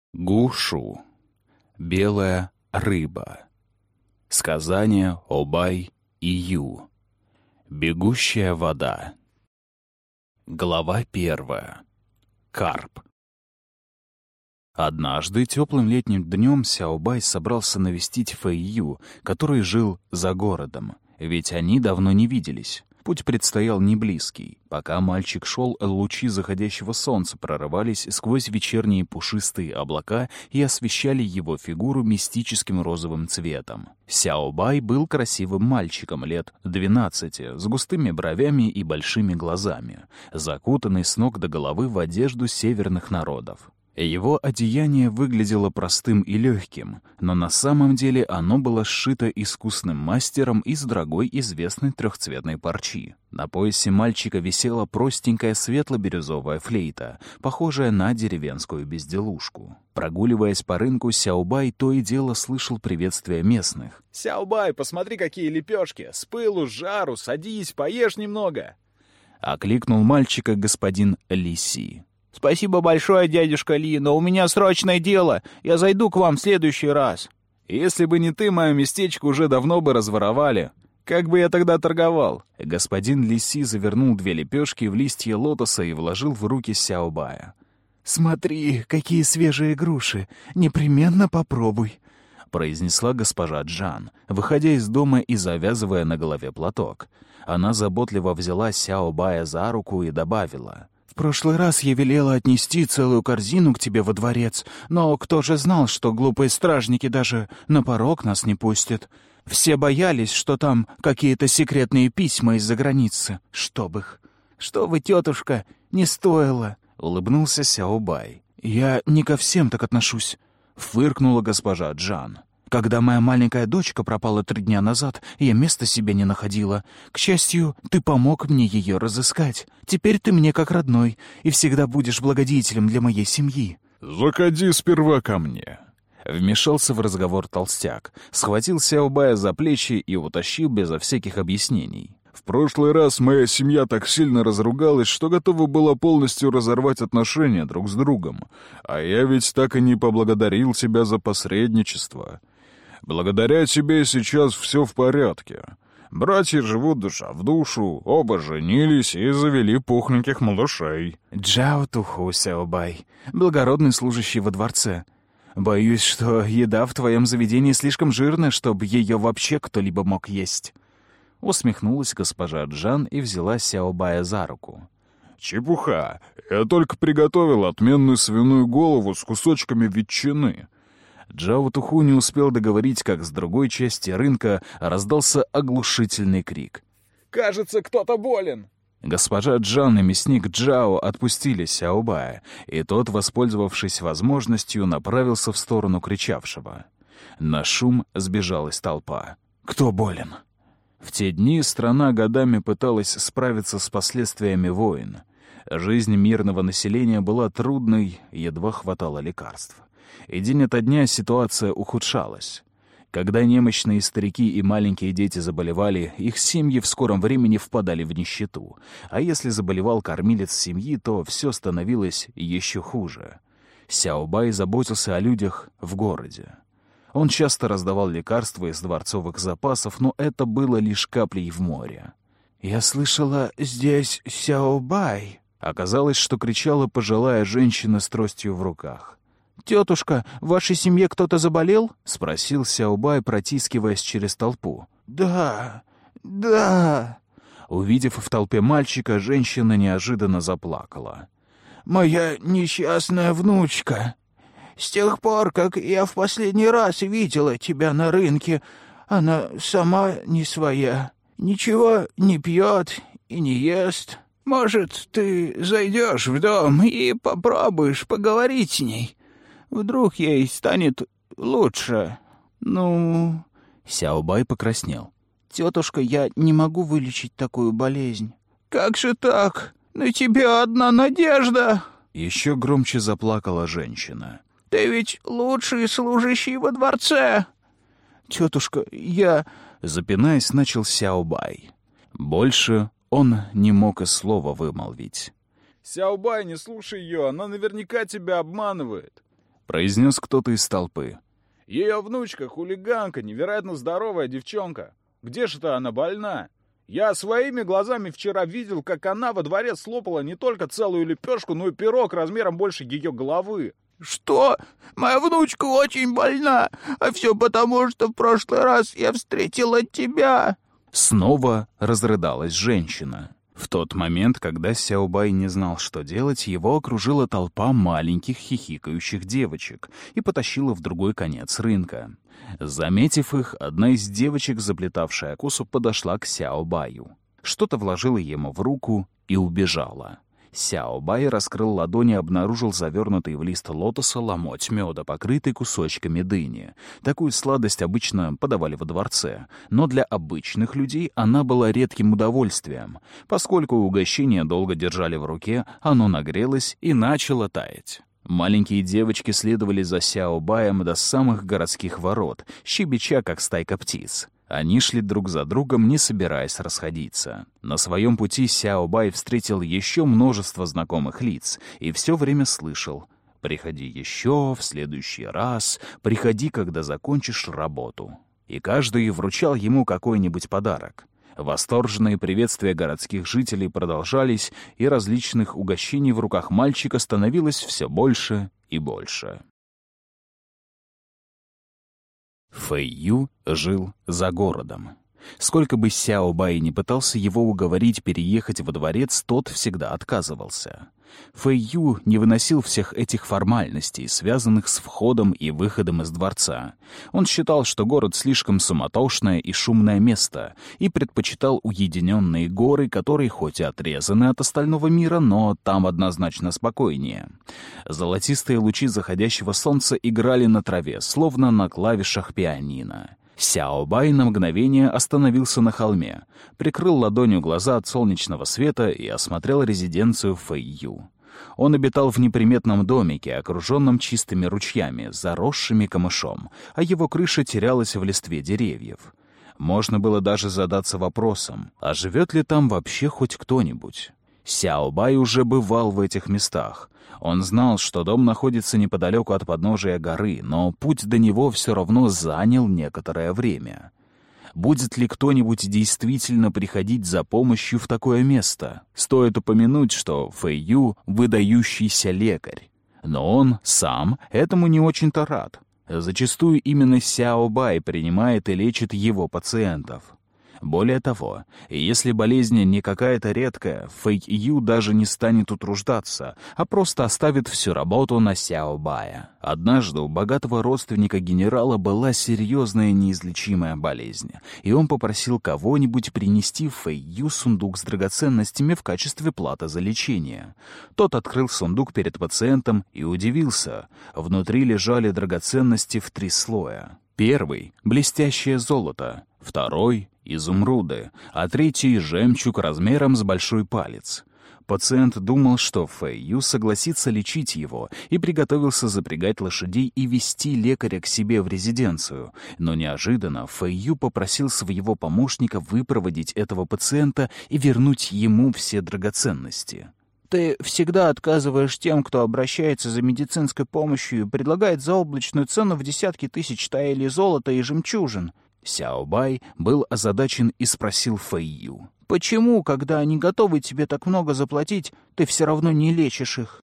Гушу. Белая рыба. Сказание Обай и Ю. Бегущая вода. Глава 1. Карп. Однажды теплым летним днем Сяобай собрался навестить Фэйю, который жил за городом, ведь они давно не виделись. Путь предстоял неблизкий. Пока мальчик шел, лучи заходящего солнца прорывались сквозь вечерние пушистые облака и освещали его фигуру мистическим розовым цветом. Сяобай был красивым мальчиком лет 12, с густыми бровями и большими глазами, закутанный с ног до головы в одежду северных народов. Его одеяние выглядело простым и легким, но на самом деле оно было сшито искусным мастером из дорогой известной трехцветной парчи. На поясе мальчика висела простенькая светло-бирюзовая флейта, похожая на деревенскую безделушку. Прогуливаясь по рынку, Сяобай то и дело слышал приветствия местных. «Сяобай, посмотри, какие лепешки! С пылу, с жару, садись, поешь немного!» Окликнул мальчика господин Лиси. «Спасибо большое, дядюшка Ли, но у меня срочное дело. Я зайду к вам в следующий раз». «Если бы не ты, мое местечко уже давно бы разворовали. Как бы я тогда торговал?» Господин Лиси завернул 2 лепешки в листья лотоса и вложил в руки Сяобая. «Смотри, какие свежие груши! Непременно попробуй!» — произнесла госпожа Джан, выходя из дома и завязывая на голове платок. Она заботливо взяла Сяобая за руку и добавила: «В прошлый раз я велела отнести целую корзину к тебе во дворец, но кто же знал, что глупые стражники даже на порог нас не пустят? Все боялись, что там какие-то секретные письма из-за границы. Чтоб их!» «Что вы, тетушка, не стоило!» — улыбнулся Сяобай. «Я не ко всем так отношусь», — фыркнула госпожа Джан. «Когда моя маленькая дочка пропала 3 дня назад, я места себе не находила. К счастью, ты помог мне ее разыскать. Теперь ты мне как родной и всегда будешь благодетелем для моей семьи». «Заходи сперва ко мне». Вмешался в разговор толстяк, схватил Сяобая за плечи и утащил безо всяких объяснений. «В прошлый раз моя семья так сильно разругалась, что готова была полностью разорвать отношения друг с другом. А я ведь так и не поблагодарил тебя за посредничество. Благодаря тебе сейчас все в порядке. Братья живут душа в душу, оба женились и завели пухленьких малышей». «Джао Туху, Сяобай, благородный служащий во дворце. Боюсь, что еда в твоем заведении слишком жирная, чтобы ее вообще кто-либо мог есть». Усмехнулась госпожа Джан и взяла Сяобая за руку. «Чепуха! Я только приготовил отменную свиную голову с кусочками ветчины». Джао Туху не успел договорить, как с другой части рынка раздался оглушительный крик. «Кажется, кто-то болен!» Госпожа Джан и мясник Джао отпустили Сяобая, и тот, воспользовавшись возможностью, направился в сторону кричавшего. На шум сбежалась толпа. «Кто болен?» В те дни страна годами пыталась справиться с последствиями войн. Жизнь мирного населения была трудной, едва хватало лекарств. И день ото дня ситуация ухудшалась. Когда немощные старики и маленькие дети заболевали, их семьи в скором времени впадали в нищету. А если заболевал кормилец семьи, то все становилось еще хуже. Сяобай заботился о людях в городе. Он часто раздавал лекарства из дворцовых запасов, но это было лишь каплей в море. «Я слышала, здесь Сяобай». Оказалось, что кричала пожилая женщина с тростью в руках. «Тетушка, в вашей семье кто-то заболел?» — спросил Сяобай, протискиваясь через толпу. «Да, да». Увидев в толпе мальчика, женщина неожиданно заплакала. «Моя несчастная внучка. С тех пор, как я в последний раз видела тебя на рынке, она сама не своя. Ничего не пьет и не ест. Может, ты зайдешь в дом и попробуешь поговорить с ней? Вдруг ей станет лучше. Ну...» Сяобай покраснел. «Тетушка, я не могу вылечить такую болезнь». «Как же так? На тебя одна надежда!» Еще громче заплакала женщина. «Ты ведь лучший служащий во дворце!» «Тетушка, я...» Запинаясь, начал Сяобай. Больше он не мог и слова вымолвить. «Сяобай, не слушай ее, она наверняка тебя обманывает». произнес кто-то из толпы. Ее внучка хулиганка, невероятно здоровая девчонка. Где же-то она больна? Я своими глазами вчера видел, как она во дворе слопала не только целую лепешку, но и пирог размером больше ее головы. Что? Моя внучка очень больна, а все потому, что в прошлый раз я встретила тебя. Снова разрыдалась женщина. В тот момент, когда Сяобай не знал, что делать, его окружила толпа маленьких хихикающих девочек и потащила в другой конец рынка. Заметив их, одна из девочек, заплетавшая косу, подошла к Сяобаю. Что-то вложила ему в руку и убежала. Сяобай раскрыл ладони и обнаружил завернутый в лист лотоса ломоть меда, покрытый кусочками дыни. Такую сладость обычно подавали во дворце, но для обычных людей она была редким удовольствием. Поскольку угощение долго держали в руке, оно нагрелось и начало таять. Маленькие девочки следовали за Сяобаем до самых городских ворот, щебеча, как стайка птиц. Они шли друг за другом, не собираясь расходиться. На своем пути Сяобай встретил еще множество знакомых лиц и все время слышал: «Приходи еще, в следующий раз, приходи, когда закончишь работу». И каждый вручал ему какой-нибудь подарок. Восторженные приветствия городских жителей продолжались, и различных угощений в руках мальчика становилось все больше и больше. Фэйю жил за городом. Сколько бы Сяобай ни пытался его уговорить переехать во дворец, тот всегда отказывался. Фэйю не выносил всех этих формальностей, связанных с входом и выходом из дворца. Он считал, что город слишком суматошное и шумное место, и предпочитал уединенные горы, которые хоть и отрезаны от остального мира, но там однозначно спокойнее. Золотистые лучи заходящего солнца играли на траве, словно на клавишах пианино. Сяобай на мгновение остановился на холме, прикрыл ладонью глаза от солнечного света и осмотрел резиденцию Фэйю. Он обитал в неприметном домике, окруженном чистыми ручьями, заросшими камышом, а его крыша терялась в листве деревьев. Можно было даже задаться вопросом, а живет ли там вообще хоть кто-нибудь? Сяобай уже бывал в этих местах. Он знал, что дом находится неподалеку от подножия горы, но путь до него все равно занял некоторое время. Будет ли кто-нибудь действительно приходить за помощью в такое место? Стоит упомянуть, что Фэйю — выдающийся лекарь. Но он сам этому не очень-то рад. Зачастую именно Сяобай принимает и лечит его пациентов. Более того, если болезнь не какая-то редкая, Фэйю даже не станет утруждаться, а просто оставит всю работу на Сяобая. Однажды у богатого родственника генерала была серьезная неизлечимая болезнь, и он попросил кого-нибудь принести Фэйю сундук с драгоценностями в качестве платы за лечение. Тот открыл сундук перед пациентом и удивился. Внутри лежали драгоценности в 3 слоя. Первый — блестящее золото, второй — изумруды, а третий — жемчуг размером с большой палец. Пациент думал, что Фэйю согласится лечить его, и приготовился запрягать лошадей и везти лекаря к себе в резиденцию. Но неожиданно Фэйю попросил своего помощника выпроводить этого пациента и вернуть ему все драгоценности. Ты всегда отказываешь тем, кто обращается за медицинской помощью и предлагает заоблачную цену в десятки тысяч таэлей золота и жемчужин. Сяобай был озадачен и спросил Фэйю: «Почему, когда они готовы тебе так много заплатить, ты все равно не лечишь их?»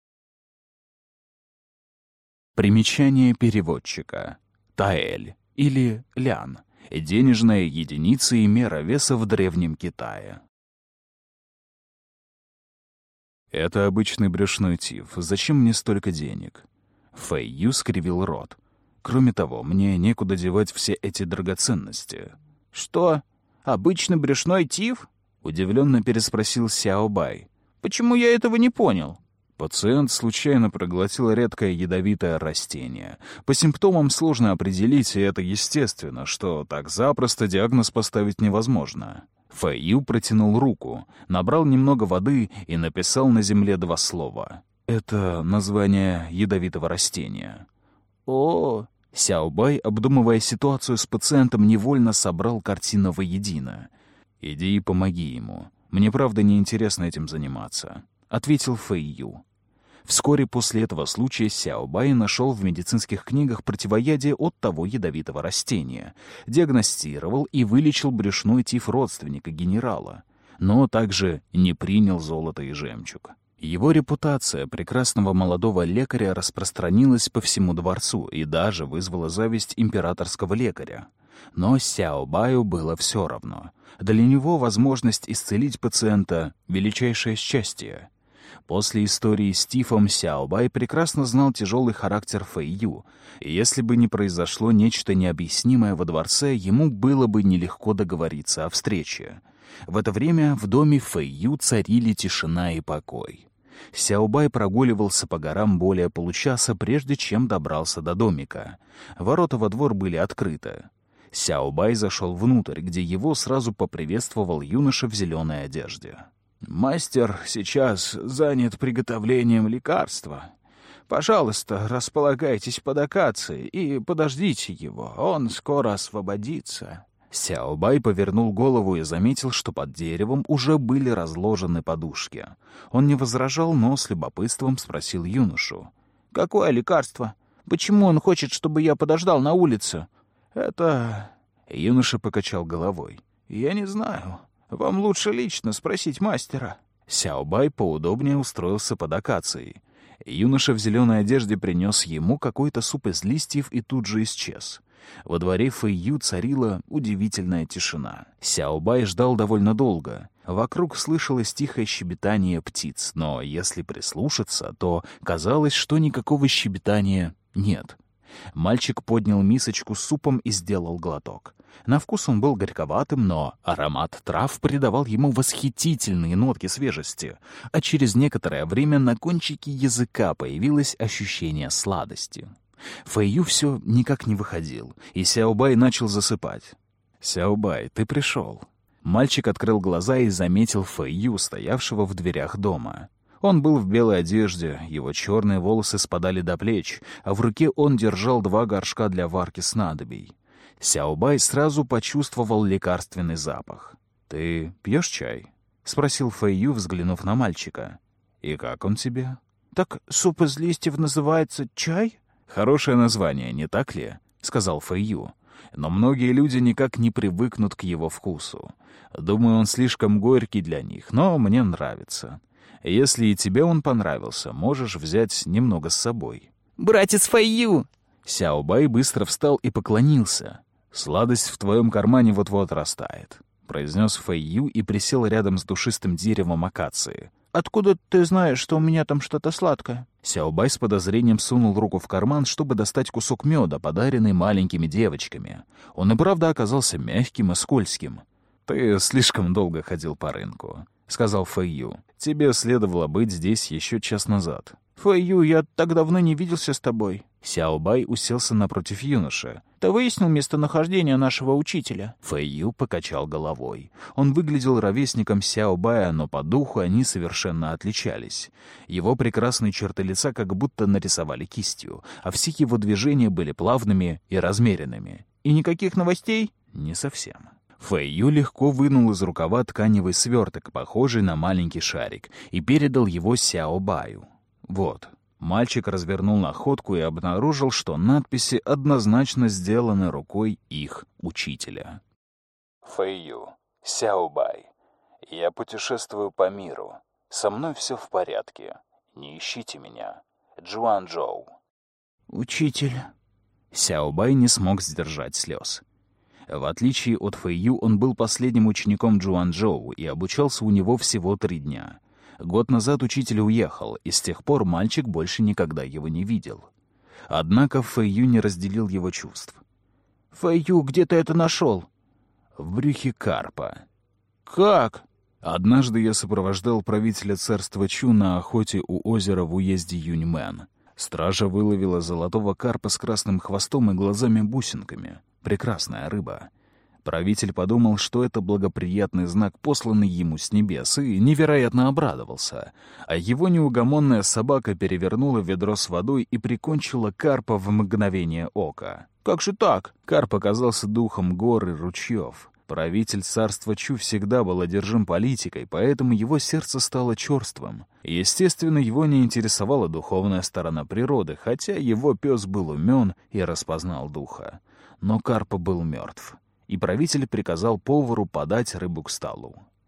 Примечание переводчика. Таэль или лян — денежная единица и мера веса в Древнем Китае. «Это обычный брюшной тиф. Зачем мне столько денег?» Фэйю скривил рот. «Кроме того, мне некуда девать все эти драгоценности». «Что? Обычный брюшной тиф?» — удивленно переспросил Сяобай. «Почему я этого не понял?» Пациент случайно проглотил редкое ядовитое растение. По симптомам сложно определить, и это естественно, что так запросто диагноз поставить невозможно. Фэйю протянул руку, набрал немного воды и написал на земле 2 слова. Это название ядовитого растения. «О!» Сяобай, обдумывая ситуацию с пациентом, невольно собрал картину воедино. «Иди и помоги ему. Мне правда неинтересно этим заниматься», — ответил Фэйю. Вскоре после этого случая Сяобай нашел в медицинских книгах противоядие от того ядовитого растения, диагностировал и вылечил брюшной тиф родственника генерала, но также не принял золото и жемчуг. Его репутация прекрасного молодого лекаря распространилась по всему дворцу и даже вызвала зависть императорского лекаря. Но Сяобаю было все равно. Для него возможность исцелить пациента — величайшее счастье. После истории с Тифом Сяобай прекрасно знал тяжелый характер Фэйю, и если бы не произошло нечто необъяснимое во дворце, ему было бы нелегко договориться о встрече. В это время в доме Фэйю царили тишина и покой. Сяобай прогуливался по горам более получаса, прежде чем добрался до домика. Ворота во двор были открыты. Сяобай зашел внутрь, где его сразу поприветствовал юноша в зеленой одежде. «Мастер сейчас занят приготовлением лекарства. Пожалуйста, располагайтесь под акацией и подождите его, он скоро освободится». Сяобай повернул голову и заметил, что под деревом уже были разложены подушки. Он не возражал, но с любопытством спросил юношу. «Какое лекарство? Почему он хочет, чтобы я подождал на улице?» «Это...» — юноша покачал головой. «Я не знаю. Вам лучше лично спросить мастера». Сяобай поудобнее устроился под акацией. Юноша в зеленой одежде принес ему какой-то суп из листьев и тут же исчез. Во дворе Фэйю царила удивительная тишина. Сяобай ждал довольно долго. Вокруг слышалось тихое щебетание птиц, но если прислушаться, то казалось, что никакого щебетания нет. Мальчик поднял мисочку с супом и сделал глоток. На вкус он был горьковатым, но аромат трав придавал ему восхитительные нотки свежести, а через некоторое время на кончике языка появилось ощущение сладости. Фэйю все никак не выходил, и Сяобай начал засыпать. «Сяобай, ты пришел». Мальчик открыл глаза и заметил Фэйю, стоявшего в дверях дома. Он был в белой одежде, его черные волосы спадали до плеч, а в руке он держал 2 горшка для варки снадобий. Сяобай сразу почувствовал лекарственный запах. «Ты пьешь чай?» — спросил Фэйю, взглянув на мальчика. «И как он тебе?» «Так суп из листьев называется чай?» «Хорошее название, не так ли?» — сказал Фэйю. «Но многие люди никак не привыкнут к его вкусу. Думаю, он слишком горький для них, но мне нравится. Если и тебе он понравился, можешь взять немного с собой». «Братец Фэйю!» Сяобай быстро встал и поклонился. «Сладость в твоем кармане вот-вот растает», — произнес Фэйю и присел рядом с душистым деревом акации. «Откуда ты знаешь, что у меня там что-то сладкое?» Сяобай с подозрением сунул руку в карман, чтобы достать кусок меда, подаренный маленькими девочками. Он и правда оказался мягким и скользким. «Ты слишком долго ходил по рынку», — сказал Фэйю. «Тебе следовало быть здесь еще час назад». «Фэйю, я так давно не виделся с тобой». Сяобай уселся напротив юноши. «Ты выяснил местонахождение нашего учителя?» Фэйю покачал головой. Он выглядел ровесником Сяобая, но по духу они совершенно отличались. Его прекрасные черты лица как будто нарисовали кистью, а все его движения были плавными и размеренными. «И никаких новостей?» «Не совсем». Фэйю легко вынул из рукава тканевый сверток, похожий на маленький шарик, и передал его Сяобаю. «Вот». Мальчик развернул находку и обнаружил, что надписи однозначно сделаны рукой их учителя. «Фэйю, Сяобай, я путешествую по миру. Со мной все в порядке. Не ищите меня. Джуанчжоу». «Учитель». Сяобай не смог сдержать слез. В отличие от Фэйю, он был последним учеником Джуанчжоу и обучался у него всего 3 дня. Год назад учитель уехал, и с тех пор мальчик больше никогда его не видел. Однако Фэйю не разделил его чувств. «Фэйю, где ты это нашел?» «В брюхе карпа». «Как?» «Однажды я сопровождал правителя царства Чу на охоте у озера в уезде Юньмэн. Стража выловила золотого карпа с красным хвостом и глазами-бусинками. Прекрасная рыба. Правитель подумал, что это благоприятный знак, посланный ему с небес, и невероятно обрадовался. А его неугомонная собака перевернула ведро с водой и прикончила карпа в мгновение ока. «Как же так?» Карп оказался духом гор и ручьев. Правитель царства Чу всегда был одержим политикой, поэтому его сердце стало черствым. Естественно, его не интересовала духовная сторона природы, хотя его пес был умен и распознал духа. Но Карп был мертв, и правитель приказал повару подать рыбу к столу.